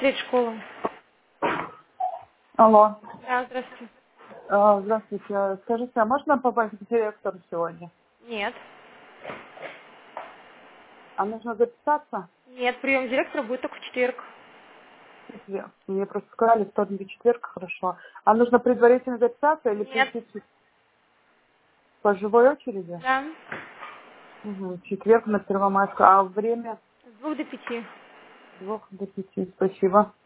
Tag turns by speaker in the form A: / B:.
A: Свет школа.
B: Алло.
A: Да, здравствуйте.
B: Здравствуйте. Скажите, а можно попасть к директору сегодня?
A: Нет.
B: А нужно записаться?
A: Нет, прием директора будет только в четверг.
B: В четверг. Мне просто сказали, вторник и четверг, хорошо. А нужно предварительно записаться или
A: Нет.
B: прийти по живой очереди?
A: Да.
B: Угу. Четверг на Первомайскую. А время?
A: С 2 до 5.
B: С 2 до 5. Спасибо.